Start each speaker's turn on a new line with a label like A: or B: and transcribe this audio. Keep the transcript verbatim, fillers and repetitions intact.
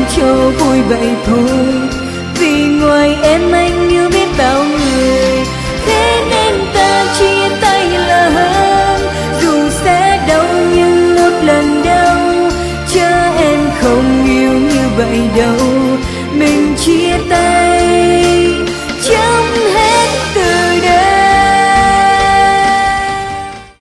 A: cho vui vậy thôi. Vì ngoài em anh yêu biết bao người, thế nên ta chia tay là hơn. Dù sẽ đau nhưng một lần đau, chớ em không yêu như vậy đâu. Mình chia tay trong